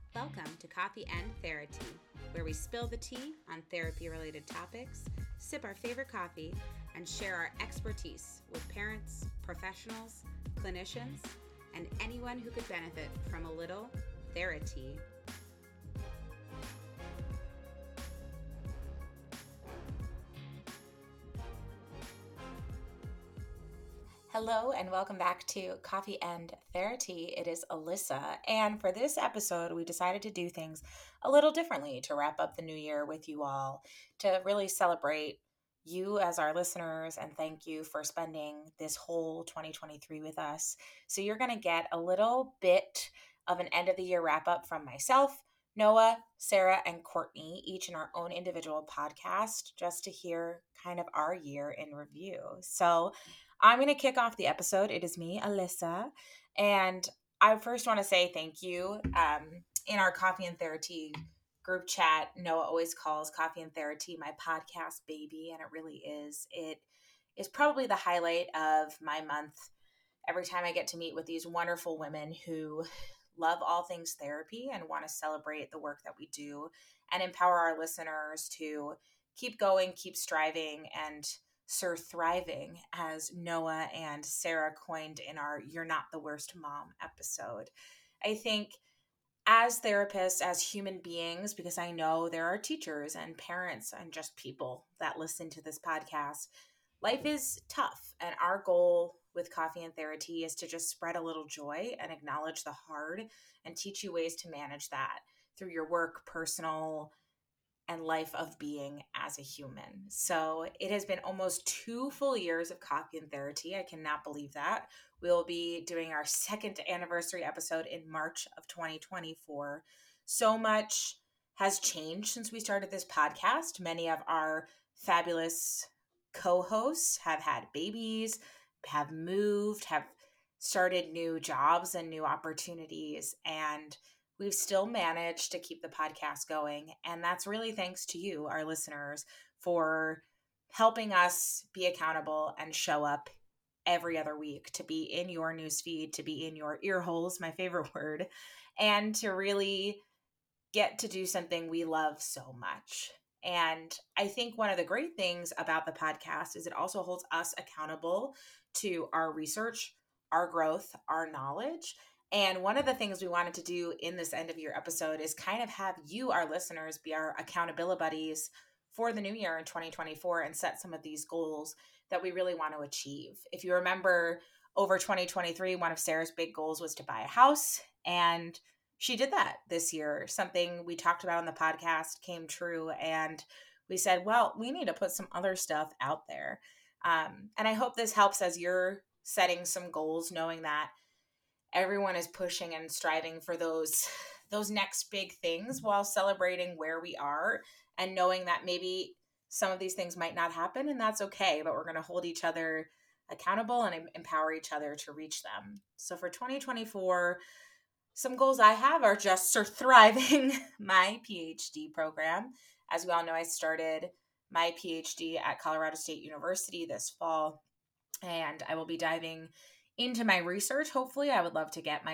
Welcome to Coffee and Therapy, where we spill the tea on therapy-related topics, sip our favorite coffee, and share our expertise with parents, professionals, clinicians, and anyone who could benefit from a little therapy. Hello and welcome back to Coffee and Therapy. It is Alyssa, and for this episode, we decided to do things a little differently to wrap up the new year with you all, to really celebrate you as our listeners and thank you for spending this whole 2023 with us. So you're going to get a little bit of an end of the year wrap up from myself, Noah, Sarah, and Courtney, each in our own individual podcast, just to hear kind of our year in review. So I'm going to kick off the episode. It is me, Alyssa, and I first want to say thank you. In our Coffee and Therapy group chat, Noah always calls Coffee and Therapy my podcast baby, and it really is. It is probably the highlight of my month. Every time I get to meet with these wonderful women who love all things therapy and want to celebrate the work that we do and empower our listeners to keep going, keep striving, and Sir Thriving, as Noah and Sarah coined in our You're Not the Worst Mom episode. I think as therapists, as human beings, because I know there are teachers and parents and just people that listen to this podcast, life is tough. And our goal with Coffee and Therapy is to just spread a little joy and acknowledge the hard and teach you ways to manage that through your work, personal, and life of being as a human. So it has been almost 2 full years of Coffee and Therapy. I cannot believe that. We'll be doing our second anniversary episode in March of 2024. So much has changed since we started this podcast. Many of our fabulous co-hosts have had babies, have moved, have started new jobs and new opportunities, and we've still managed to keep the podcast going. And that's really thanks to you, our listeners, for helping us be accountable and show up every other week, to be in your newsfeed, to be in your ear holes, my favorite word, and to really get to do something we love so much. And I think one of the great things about the podcast is it also holds us accountable to our research, our growth, our knowledge. And one of the things we wanted to do in this end of year episode is kind of have you, our listeners, be our accountability buddies for the new year in 2024 and set some of these goals that we really want to achieve. If you remember, over 2023, one of Sarah's big goals was to buy a house, and she did that this year. Something we talked about on the podcast came true, and we said, well, we need to put some other stuff out there. And I hope this helps as you're setting some goals, knowing that everyone is pushing and striving for those next big things while celebrating where we are and knowing that maybe some of these things might not happen, and that's okay, but we're going to hold each other accountable and empower each other to reach them. So for 2024, some goals I have are just thriving my PhD program. As we all know, I started my PhD at Colorado State University this fall, and I will be diving into my research. Hopefully, I would love to get my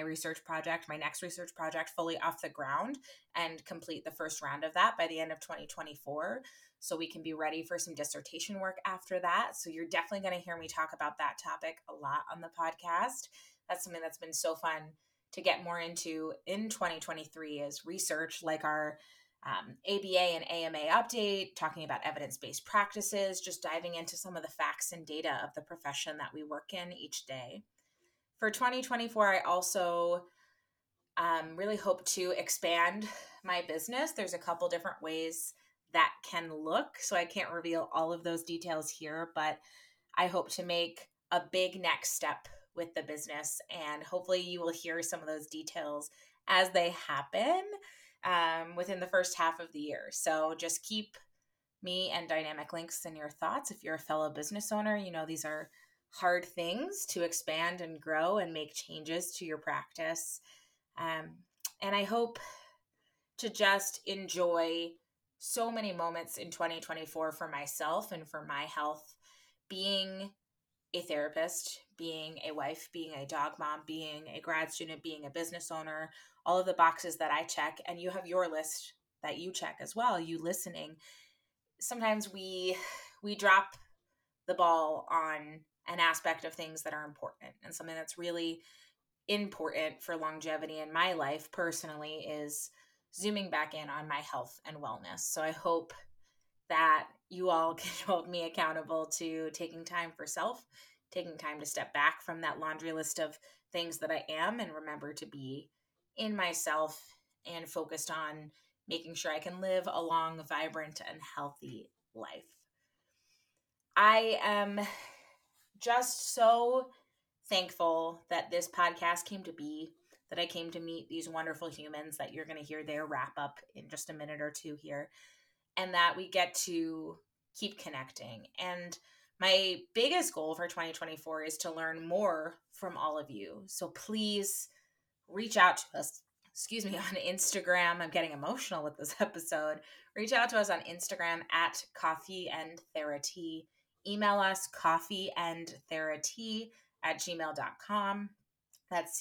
next research project fully off the ground and complete the first round of that by the end of 2024, so we can be ready for some dissertation work after that. So you're definitely going to hear me talk about that topic a lot on the podcast. That's something that's been so fun to get more into in 2023 is research, like our ABA and AMA update, talking about evidence-based practices, just diving into some of the facts and data of the profession that we work in each day. For 2024, I also really hope to expand my business. There's a couple different ways that can look, so I can't reveal all of those details here, but I hope to make a big next step with the business, and hopefully you will hear some of those details as they happen within the first half of the year. So just keep me and Dynamic Links in your thoughts. If you're a fellow business owner, you know these are hard things to expand and grow and make changes to your practice. And I hope to just enjoy so many moments in 2024 for myself and for my health, being a therapist, being a wife, being a dog mom, being a grad student, being a business owner, all of the boxes that I check, and you have your list that you check as well, you listening. Sometimes we drop the ball on an aspect of things that are important, and something that's really important for longevity in my life personally is zooming back in on my health and wellness. So I hope that you all can hold me accountable to taking time for self, taking time to step back from that laundry list of things that I am, and remember to be in myself and focused on making sure I can live a long, vibrant, and healthy life. I am just so thankful that this podcast came to be, that I came to meet these wonderful humans that you're going to hear their wrap up in just a minute or two here, and that we get to keep connecting. And my biggest goal for 2024 is to learn more from all of you. So please reach out to us. Excuse me, on Instagram. I'm getting emotional with this episode. Reach out to us on Instagram at Coffee and Therapy. Email us coffeeandtherapy@gmail.com. That's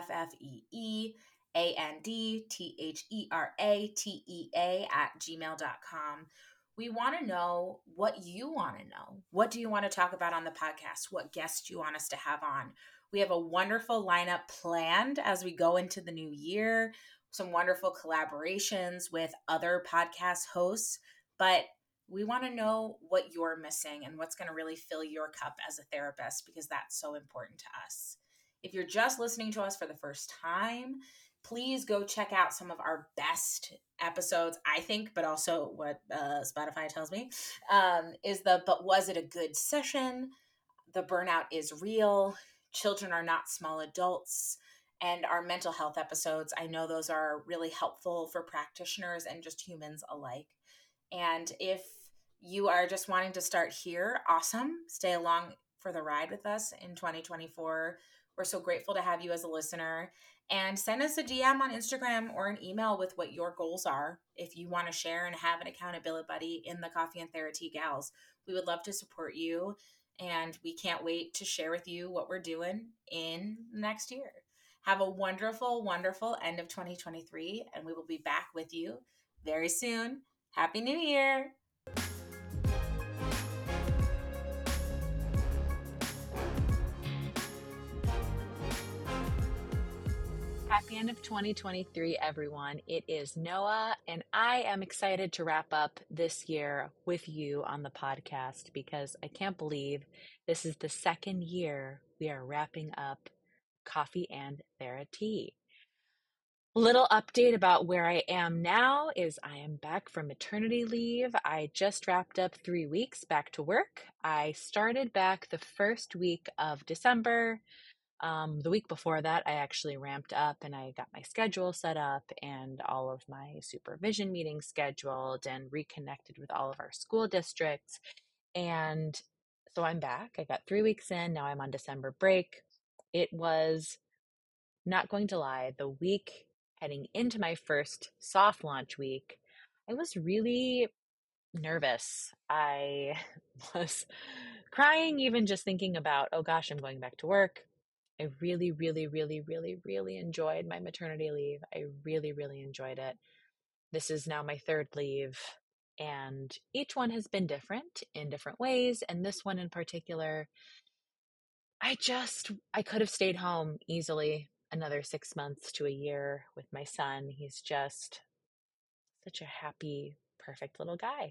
COFFEEANDTHERATEA@gmail.com. We want to know what you want to know. What do you want to talk about on the podcast? What guests do you want us to have on? We have a wonderful lineup planned as we go into the new year, some wonderful collaborations with other podcast hosts, but we want to know what you're missing and what's going to really fill your cup as a therapist, because that's so important to us. If you're just listening to us for the first time, please go check out some of our best episodes, I think, but also what Spotify tells me is the But Was It a Good Session? The Burnout is Real. Children Are Not Small Adults. And our mental health episodes. I know those are really helpful for practitioners and just humans alike. And if you are just wanting to start here, awesome. Stay along for the ride with us in 2024. We're so grateful to have you as a listener. And send us a DM on Instagram or an email with what your goals are if you want to share and have an accountability buddy in the Coffee and Therapy Gals. We would love to support you, and we can't wait to share with you what we're doing in next year. Have a wonderful, wonderful end of 2023, and we will be back with you very soon. Happy New Year! Happy end of 2023, everyone. It is Noah, and I am excited to wrap up this year with you on the podcast because I can't believe this is the second year we are wrapping up Coffee and Therapy. Little update about where I am now is I am back from maternity leave. I just wrapped up 3 weeks back to work. I started back the first week of December. The week before that, I actually ramped up and I got my schedule set up and all of my supervision meetings scheduled and reconnected with all of our school districts. And so I'm back. I got 3 weeks in. Now I'm on December break. It was, not going to lie, the week heading into my first soft launch week, I was really nervous. I was crying even just thinking about, oh gosh, I'm going back to work. I really, really, really, really, really enjoyed my maternity leave. I really, really enjoyed it. This is now my third leave, and each one has been different in different ways. And this one in particular, I could have stayed home easily another 6 months to a year with my son. He's just such a happy, perfect little guy.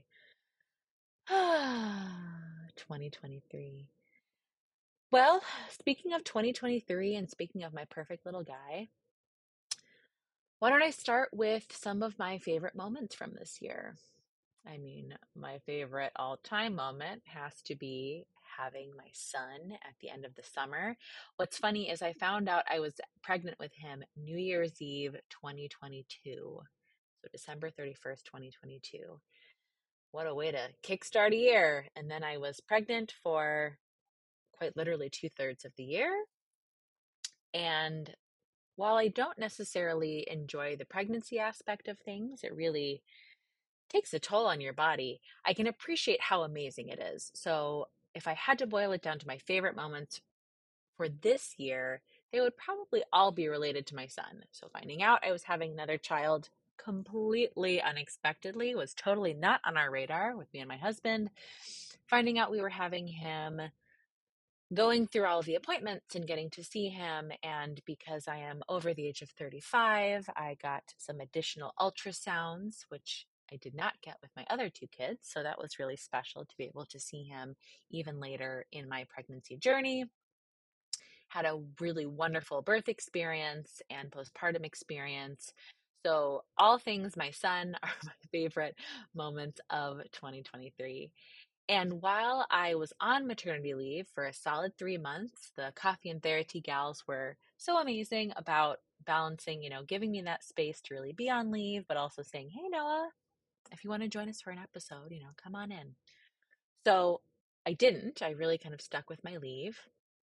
2023. Well, speaking of 2023 and speaking of my perfect little guy, why don't I start with some of my favorite moments from this year? I mean, my favorite all-time moment has to be having my son at the end of the summer. What's funny is I found out I was pregnant with him New Year's Eve 2022. So December 31st, 2022. What a way to kickstart a year. And then I was pregnant for quite literally 2/3 of the year. And while I don't necessarily enjoy the pregnancy aspect of things, it really takes a toll on your body. I can appreciate how amazing it is. So if I had to boil it down to my favorite moments for this year, they would probably all be related to my son. So finding out I was having another child completely unexpectedly was totally not on our radar with me and my husband. Finding out we were having him, going through all of the appointments and getting to see him. And because I am over the age of 35, I got some additional ultrasounds, which I did not get with my other two kids. So that was really special to be able to see him even later in my pregnancy journey. Had a really wonderful birth experience and postpartum experience. So, all things my son are my favorite moments of 2023. And while I was on maternity leave for a solid 3 months, the Coffee and Therapy gals were so amazing about balancing, giving me that space to really be on leave, but also saying, hey, Noah, if you want to join us for an episode, come on in. So I didn't. I really kind of stuck with my leave.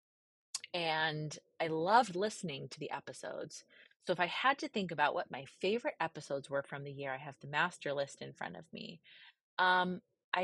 And I loved listening to the episodes. So if I had to think about what my favorite episodes were from the year, I have the master list in front of me. Um,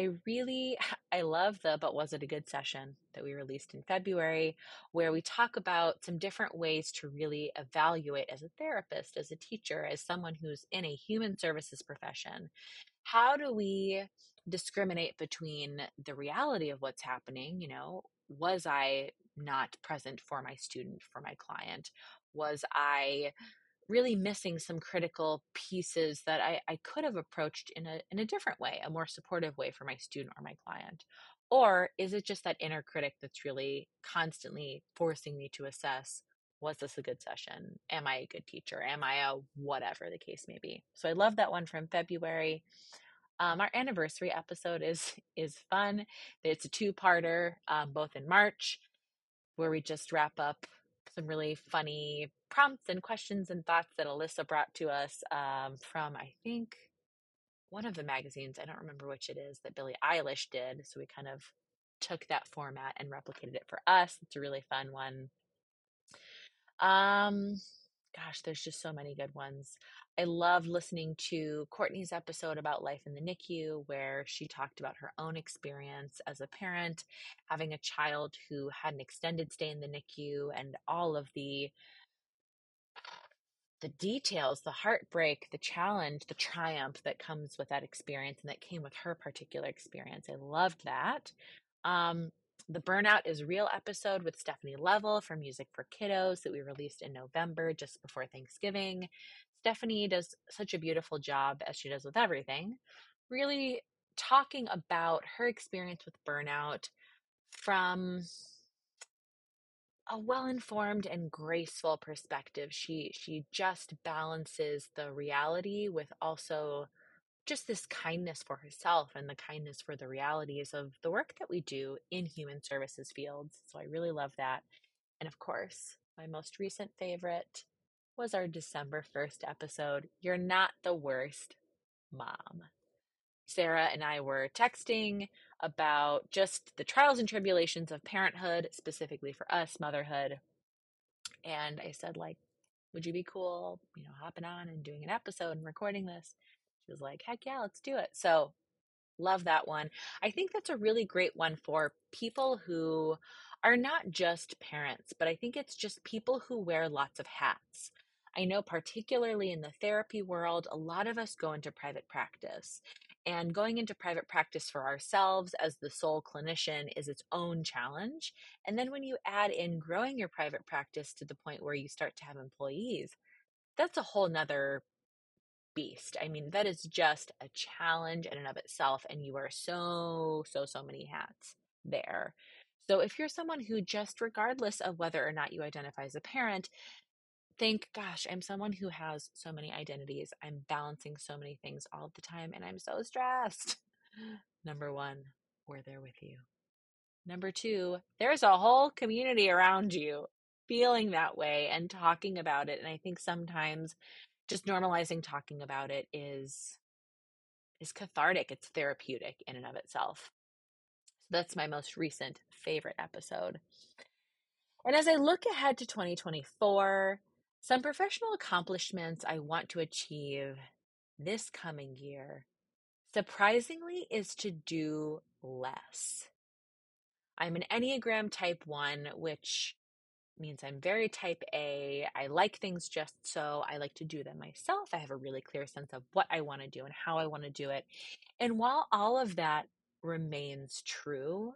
I love the But Was It a Good Session that we released in February, where we talk about some different ways to really evaluate as a therapist, as a teacher, as someone who's in a human services profession. How do we discriminate between the reality of what's happening? Was I not present for my student, for my client? Was I really missing some critical pieces that I could have approached in a different way, a more supportive way for my student or my client? Or is it just that inner critic that's really constantly forcing me to assess, was this a good session? Am I a good teacher? Am I a whatever the case may be? So I love that one from February. Our anniversary episode is fun. It's a two-parter, both in March, where we just wrap up some really funny prompts and questions and thoughts that Alyssa brought to us from, I think, one of the magazines. I don't remember which it is that Billie Eilish did. So we kind of took that format and replicated it for us. It's a really fun one. Um, Gosh, there's just so many good ones. I loved listening to Courtney's episode about life in the NICU, where she talked about her own experience as a parent, having a child who had an extended stay in the NICU, and all of the details, the heartbreak, the challenge, the triumph that comes with that experience and that came with her particular experience. I loved that. Um, the Burnout is Real episode with Stephanie Level from Music for Kiddos that we released in November just before Thanksgiving. Stephanie does such a beautiful job, as she does with everything, really talking about her experience with burnout from a well-informed and graceful perspective. She just balances the reality with also just this kindness for herself and the kindness for the realities of the work that we do in human services fields. So I really love that. And of course, my most recent favorite was our December 1st episode, You're Not the Worst Mom. Sarah and I were texting about just the trials and tribulations of parenthood, specifically for us, motherhood. And I said, like, would you be cool, hopping on and doing an episode and recording this? She was like, heck yeah, let's do it. So love that one. I think that's a really great one for people who are not just parents, but I think it's just people who wear lots of hats. I know, particularly in the therapy world, a lot of us go into private practice. And going into private practice for ourselves as the sole clinician is its own challenge. And then when you add in growing your private practice to the point where you start to have employees, that's a whole nother beast. I mean, that is just a challenge in and of itself. And you wear so many hats there. So if you're someone who, just regardless of whether or not you identify as a parent, think, gosh, I'm someone who has so many identities. I'm balancing so many things all the time and I'm so stressed. Number one, we're there with you. Number two, there's a whole community around you feeling that way and talking about it. And I think sometimes just normalizing talking about it is cathartic. It's therapeutic in and of itself. So that's my most recent favorite episode. And as I look ahead to 2024, some professional accomplishments I want to achieve this coming year, surprisingly, is to do less. I'm an Enneagram type 1, which means I'm very type A. I like things just so. I like to do them myself. I have a really clear sense of what I want to do and how I want to do it. And while all of that remains true,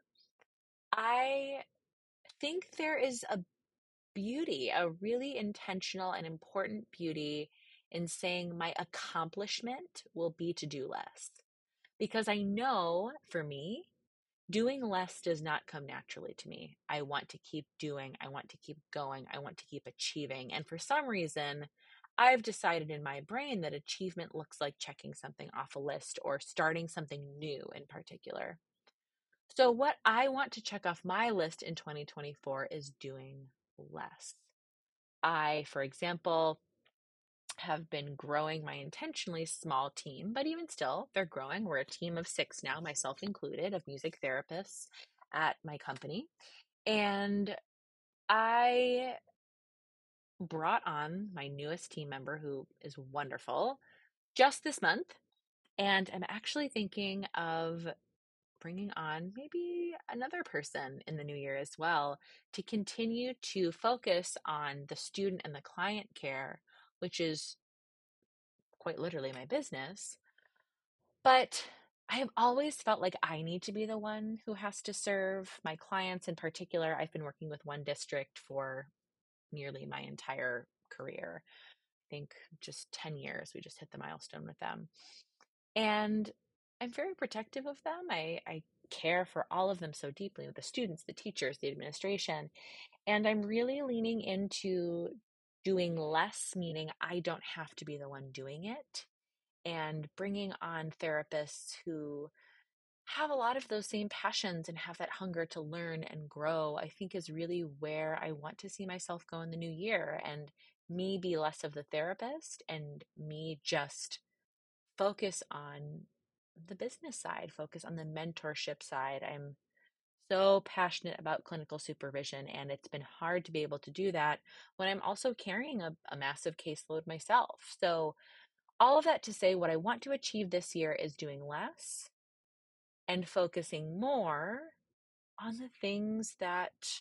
I think there is a beauty, a really intentional and important beauty in saying my accomplishment will be to do less. Because I know for me, doing less does not come naturally to me. I want to keep doing, I want to keep going, I want to keep achieving. And for some reason, I've decided in my brain that achievement looks like checking something off a list or starting something new in particular. So, what I want to check off my list in 2024 is doing less. I, for example, have been growing my intentionally small team, but even still, they're growing. We're a team of 6 now, myself included, of music therapists at my company. And I brought on my newest team member, who is wonderful, just this month. And I'm actually thinking of bringing on maybe another person in the new year as well to continue to focus on the student and the client care, which is quite literally my business. But I have always felt like I need to be the one who has to serve my clients in particular. I've been working with one district for nearly my entire career. I think just 10 years. We just hit the milestone with them. And I'm very protective of them. I care for all of them so deeply, the students, the teachers, the administration. And I'm really leaning into doing less, meaning I don't have to be the one doing it, and bringing on therapists who have a lot of those same passions and have that hunger to learn and grow, I think is really where I want to see myself go in the new year, and me be less of the therapist and me just focus on the business side, focus on the mentorship side. I'm so passionate about clinical supervision, and it's been hard to be able to do that when I'm also carrying a massive caseload myself. So, all of that to say, what I want to achieve this year is doing less and focusing more on the things that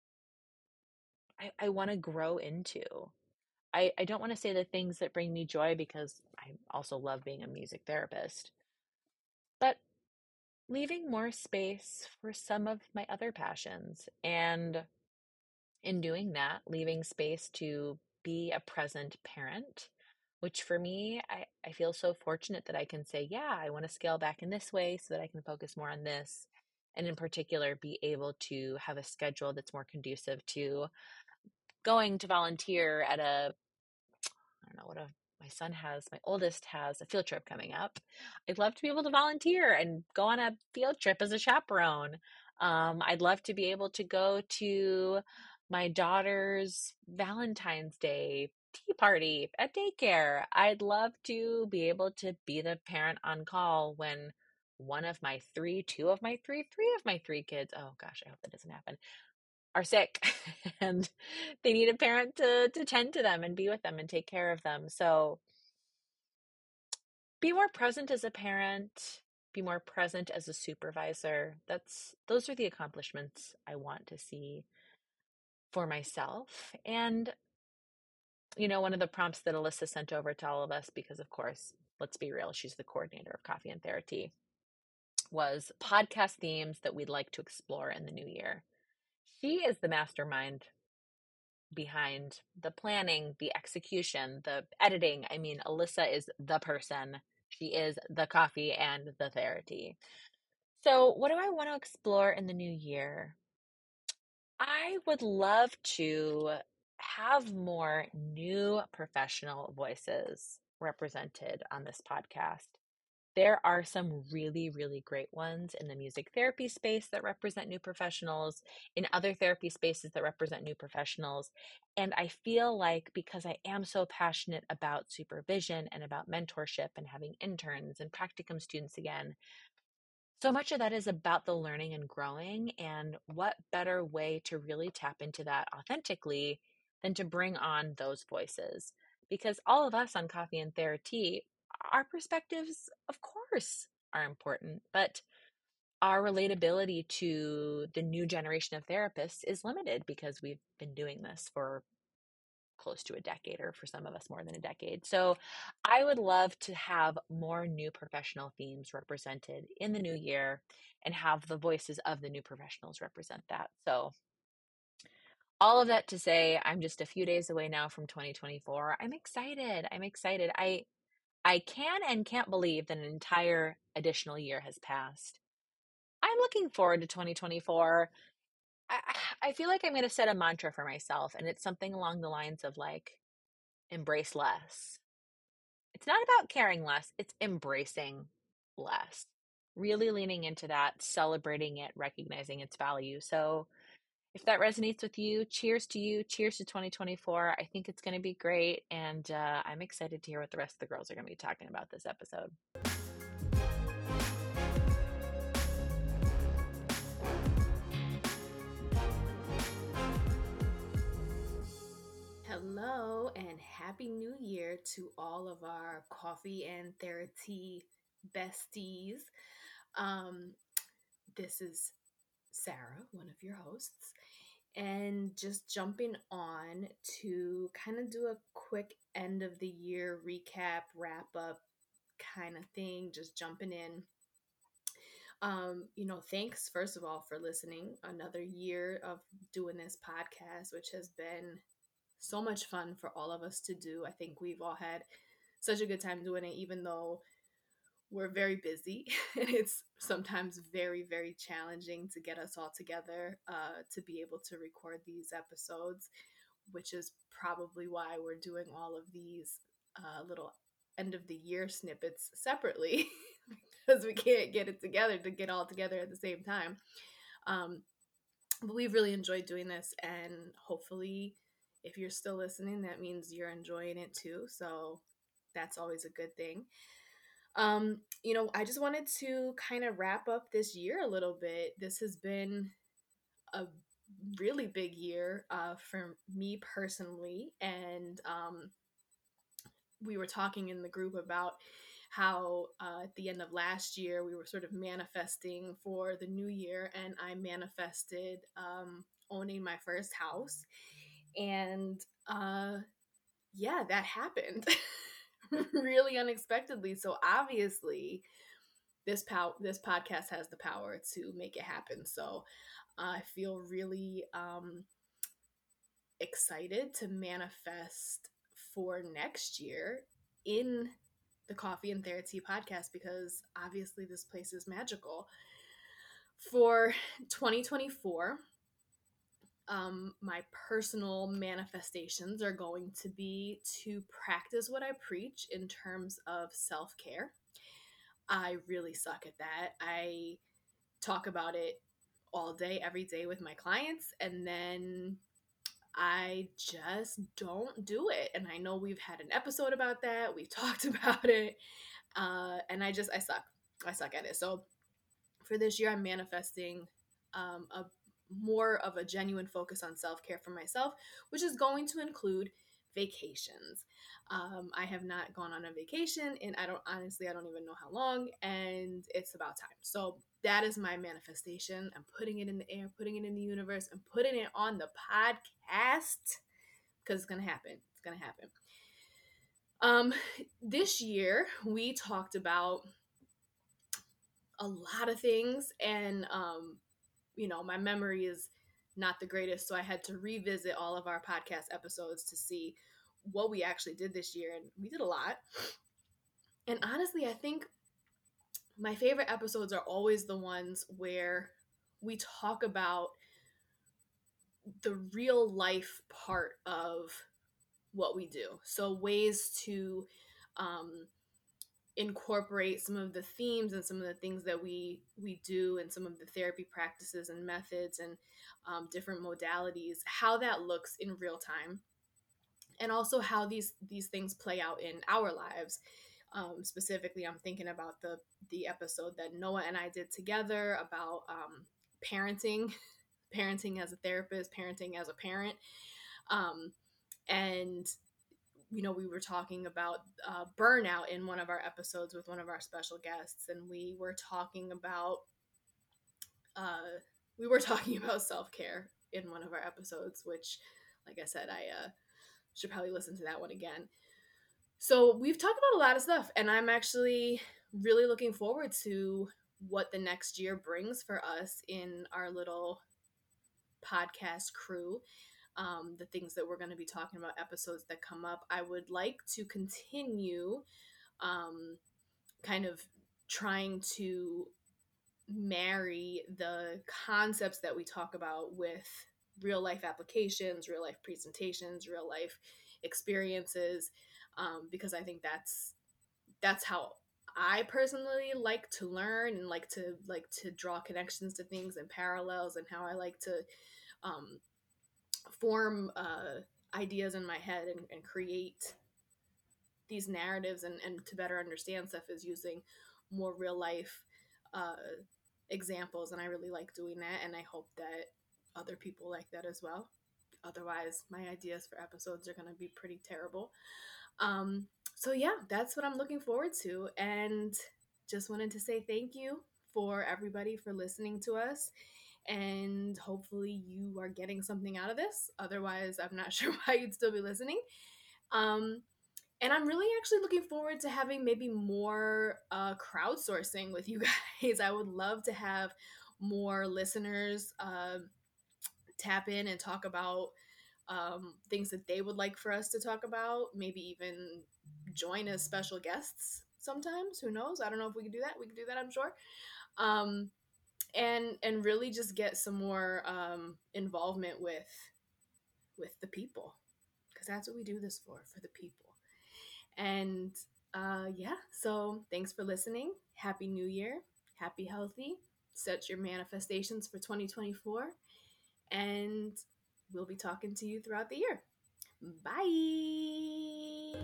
I want to grow into. I don't want to say the things that bring me joy because I also love being a music therapist, but leaving more space for some of my other passions. And in doing that, leaving space to be a present parent, which for me, I feel so fortunate that I can say, yeah, I want to scale back in this way so that I can focus more on this. And in particular, be able to have a schedule that's more conducive to going to volunteer at I don't know what my son has, my oldest has a field trip coming up. I'd love to be able to volunteer and go on a field trip as a chaperone. I'd love to be able to go to my daughter's Valentine's Day tea party at daycare. I'd love to be able to be the parent on call when two of my three of my three kids, oh gosh, I hope that doesn't happen, are sick and they need a parent to tend to them and be with them and take care of them. So be more present as a parent, be more present as a supervisor. Those are the accomplishments I want to see for myself. And one of the prompts that Alyssa sent over to all of us, because of course, let's be real, she's the coordinator of Coffee and Therapy, was podcast themes that we'd like to explore in the new year. She is the mastermind behind the planning, the execution, the editing. I mean, Alyssa is the person. She is the coffee and the therapy. So, what do I want to explore in the new year? I would love to have more new professional voices represented on this podcast. There are some really, really great ones in the music therapy space that represent new professionals, in other therapy spaces that represent new professionals. And I feel like because I am so passionate about supervision and about mentorship and having interns and practicum students again, so much of that is about the learning and growing. And what better way to really tap into that authentically than to bring on those voices? Because all of us on Coffee and Therapy, our perspectives, of course, are important, but our relatability to the new generation of therapists is limited because we've been doing this for close to a decade, or for some of us more than a decade. So I would love to have more new professional themes represented in the new year and have the voices of the new professionals represent that. So all of that to say, I'm just a few days away now from 2024. I'm excited. I'm excited. I can and can't believe that an entire additional year has passed. I'm looking forward to 2024. I feel like I'm going to set a mantra for myself, and it's something along the lines of like, embrace less. It's not about caring less, it's embracing less. Really leaning into that, celebrating it, recognizing its value. So if that resonates with you, cheers to you. Cheers to 2024. I think it's going to be great. And I'm excited to hear what the rest of the girls are going to be talking about this episode. Hello and Happy New Year to all of our coffee and therapy besties. This is Sarah, one of your hosts, and just jumping on to kind of do a quick end of the year recap, wrap up kind of thing, just jumping in. Thanks first of all for listening. Another year of doing this podcast, which has been so much fun for all of us to do. I think we've all had such a good time doing it, even though we're very busy and it's sometimes very, very challenging to get us all together to be able to record these episodes, which is probably why we're doing all of these little end of the year snippets separately because we can't get it together to get all together at the same time. But we've really enjoyed doing this, and hopefully if you're still listening, that means you're enjoying it too. So that's always a good thing. I just wanted to kind of wrap up this year a little bit. This has been a really big year for me personally. And we were talking in the group about how at the end of last year we were sort of manifesting for the new year, and I manifested owning my first house. And yeah, that happened really unexpectedly. So obviously this podcast has the power to make it happen. So I feel really excited to manifest for next year in the Coffee and Therapy podcast, because obviously this place is magical. For 2024, my personal manifestations are going to be to practice what I preach in terms of self-care. I really suck at that. I talk about it all day, every day with my clients, and then I just don't do it. And I know we've had an episode about that. We've talked about it. And I suck. I suck at it. So for this year, I'm manifesting a more of a genuine focus on self-care for myself, which is going to include vacations. I have not gone on a vacation and I don't even know how long, and it's about time. So that is my manifestation. I'm putting it in the air, putting it in the universe, and putting it on the podcast because it's going to happen. It's going to happen. This year we talked about a lot of things, and my memory is not the greatest, so I had to revisit all of our podcast episodes to see what we actually did this year, and we did a lot. And honestly, I think my favorite episodes are always the ones where we talk about the real life part of what we do. So ways to incorporate some of the themes and some of the things that we do, and some of the therapy practices and methods and different modalities, how that looks in real time, and also how these things play out in our lives. Specifically, I'm thinking about the episode that Noah and I did together about parenting parenting as a therapist, parenting as a parent. And we were talking about burnout in one of our episodes with one of our special guests, and we were talking about we were talking about self-care in one of our episodes, which, like I said, I should probably listen to that one again. So we've talked about a lot of stuff, and I'm actually really looking forward to what the next year brings for us in our little podcast crew. The things that we're going to be talking about, episodes that come up. I would like to continue um, kind of trying to marry the concepts that we talk about with real life applications, real life presentations, real life experiences, because I think that's how I personally like to learn and like to draw connections to things and parallels, and how I like to um, form ideas in my head and create these narratives, and to better understand stuff is using more real life uh, examples. And I really like doing that, and I hope that other people like that as well. Otherwise, my ideas for episodes are going to be pretty terrible. Um, so yeah, that's what I'm looking forward to, and just wanted to say thank you for everybody for listening to us, and hopefully you are getting something out of this. Otherwise, I'm not sure why you'd still be listening. Um, and I'm really actually looking forward to having maybe more crowdsourcing with you guys. I would love to have more listeners tap in and talk about things that they would like for us to talk about, maybe even join as special guests sometimes. Who knows? I don't know if we can do that. We can do that, I'm sure. Um, and really just get some more involvement with the people, because that's what we do this for the people. And yeah, so thanks for listening. Happy New Year. Happy healthy. Set your manifestations for 2024. And we'll be talking to you throughout the year. Bye.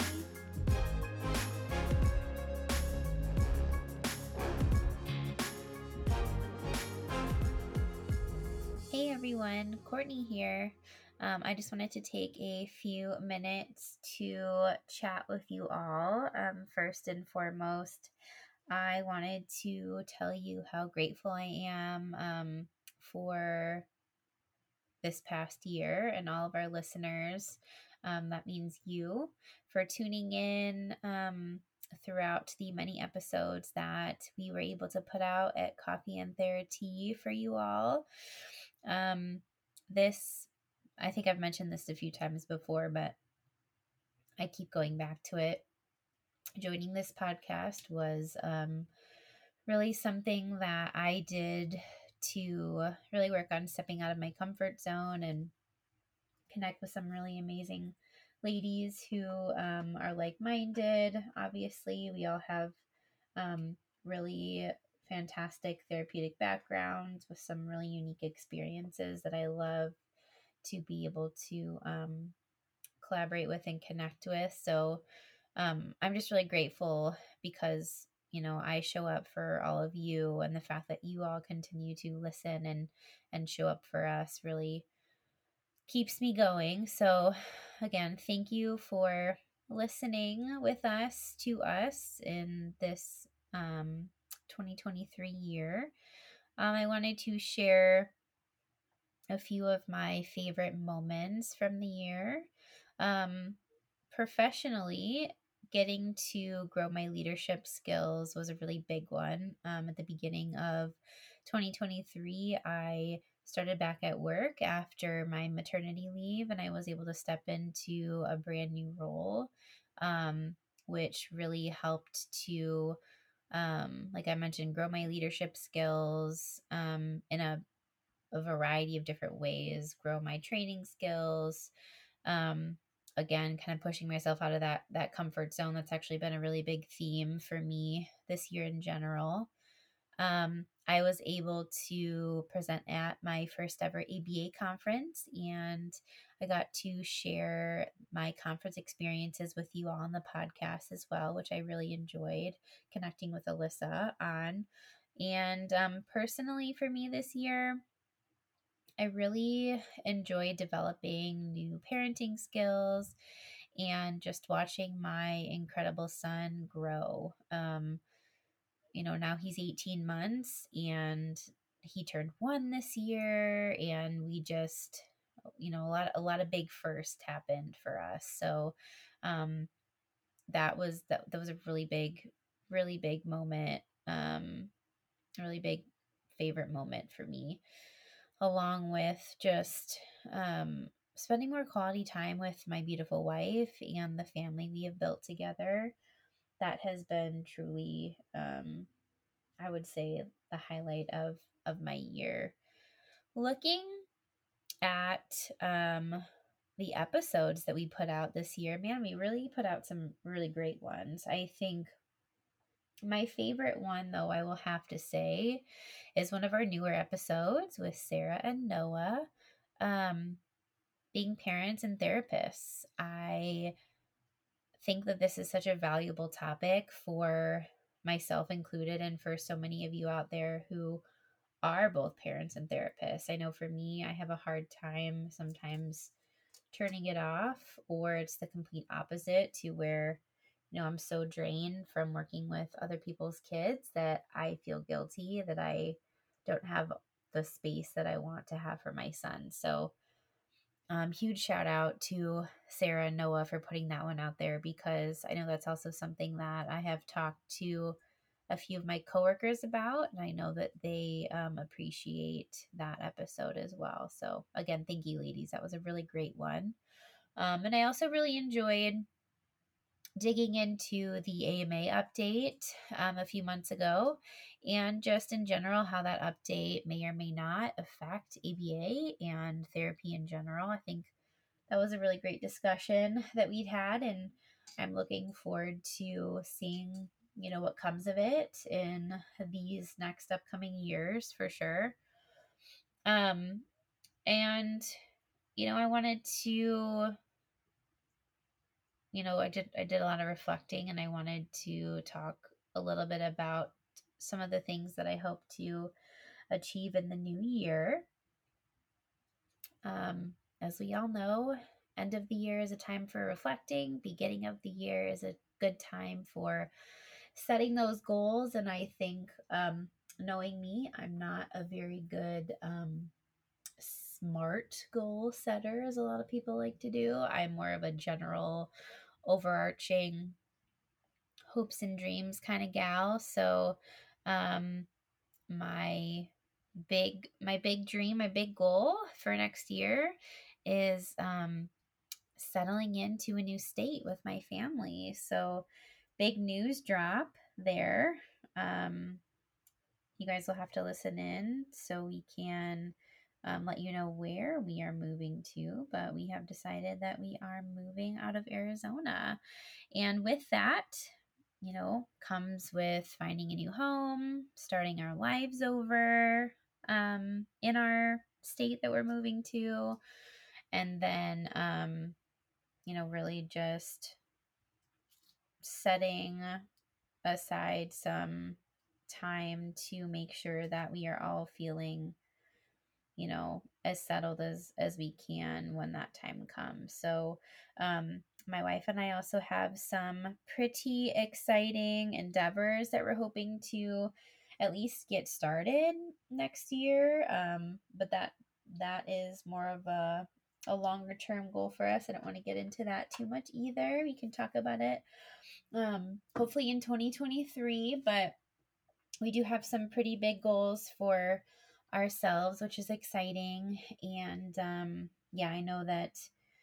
Hey everyone, Courtney here. I just wanted to take a few minutes to chat with you all. First and foremost, I wanted to tell you how grateful I am for this past year and all of our listeners. That means you for tuning in throughout the many episodes that we were able to put out at Coffee and Therapy for you all. This, I think I've mentioned this a few times before, but I keep going back to it. Joining this podcast was really something that I did to really work on stepping out of my comfort zone and connect with some really amazing ladies who are like-minded. Obviously, we all have really fantastic therapeutic backgrounds with some really unique experiences that I love to be able to collaborate with and connect with. So I'm just really grateful because, you know, I show up for all of you, and the fact that you all continue to listen and show up for us really keeps me going. So again, thank you for listening with us to us in this 2023 year. I wanted to share a few of my favorite moments from the year. Um, Professionally, getting to grow my leadership skills was a really big one. At the beginning of 2023, I started back at work after my maternity leave, and I was able to step into a brand new role, which really helped to, like I mentioned, grow my leadership skills in a variety of different ways, grow my training skills. Um, Again, kind of pushing myself out of that comfort zone. That's actually been a really big theme for me this year in general. I was able to present at my first ever ABA conference, and I got to share my conference experiences with you all on the podcast as well, which I really enjoyed connecting with Alyssa on. And personally, for me this year, I really enjoy developing new parenting skills and just watching my incredible son grow. You know, now he's 18 months, and he turned 1 this year, and we just, a lot of big firsts happened for us. So that was a really big moment, a really big favorite moment for me, along with just spending more quality time with my beautiful wife and the family we have built together. That has been truly, I would say, the highlight of my year. Looking at the episodes that we put out this year, man, we really put out some really great ones. I think my favorite one, though, I will have to say, is one of our newer episodes with Sarah and Noah, being parents and therapists. I think that this is such a valuable topic for myself included, and for so many of you out there who are both parents and therapists. I know for me, I have a hard time sometimes turning it off, or it's the complete opposite, to where, I'm so drained from working with other people's kids that I feel guilty that I don't have the space that I want to have for my son. So huge shout out to Sarah and Noah for putting that one out there, because I know that's also something that I have talked to a few of my coworkers about, and I know that they appreciate that episode as well. So again, thank you, ladies. That was a really great one. And I also really enjoyed digging into the AMA update a few months ago, and just in general how that update may or may not affect ABA and therapy in general. I think that was a really great discussion that we'd had, and I'm looking forward to seeing, what comes of it in these next upcoming years for sure. And I wanted to, I did a lot of reflecting, and I wanted to talk a little bit about some of the things that I hope to achieve in the new year. As we all know, end of the year is a time for reflecting. Beginning of the year is a good time for setting those goals. And I think, knowing me, I'm not a very good smart goal setter, as a lot of people like to do. I'm more of a general, overarching hopes and dreams kind of gal. So, my big dream, my big goal for next year is settling into a new state with my family. So big news drop there. You guys will have to listen in so we can let you know where we are moving to, but we have decided that we are moving out of Arizona. And with that, comes with finding a new home, starting our lives over in our state that we're moving to, and then, really just setting aside some time to make sure that we are all feeling, as settled as we can when that time comes. So my wife and I also have some pretty exciting endeavors that we're hoping to at least get started next year, but that is more of a longer term goal for us. I don't want to get into that too much either. We can talk about it hopefully in 2023, but we do have some pretty big goals for ourselves, which is exciting. And yeah, I know that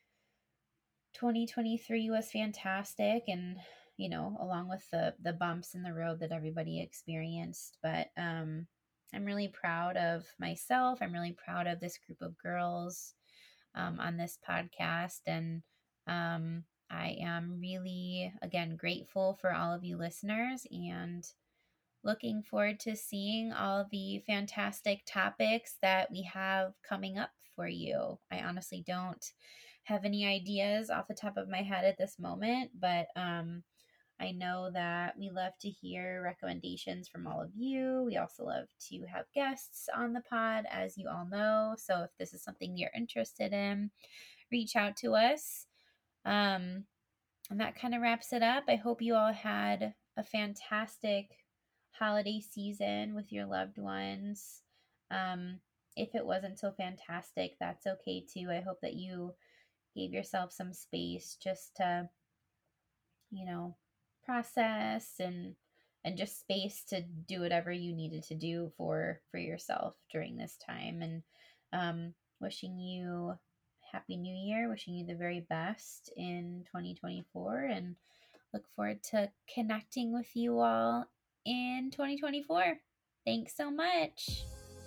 2023 was fantastic, and along with the bumps in the road that everybody experienced, but I'm really proud of myself. I'm really proud of this group of girls on this podcast, and I am really, again, grateful for all of you listeners, and looking forward to seeing all the fantastic topics that we have coming up for you. I honestly don't have any ideas off the top of my head at this moment, but I know that we love to hear recommendations from all of you. We also love to have guests on the pod, as you all know. So if this is something you're interested in, reach out to us. And that kind of wraps it up. I hope you all had a fantastic holiday season with your loved ones. If it wasn't so fantastic, that's okay too. I hope that you gave yourself some space just to, process and just space to do whatever you needed to do for yourself during this time. And wishing you happy new year, wishing you the very best in 2024, and look forward to connecting with you all in 2024. Thanks so much.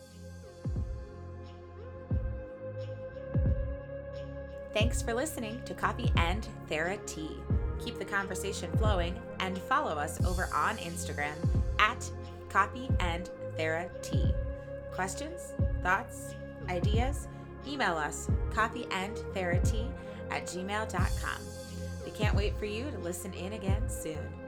Thanks for listening to Coffee and Thera-Tea. Keep the conversation flowing and follow us over on Instagram at Coffee and Thera-Tea. Questions, thoughts, ideas? Email us coffeeandtheratea@gmail.com. We can't wait for you to listen in again soon.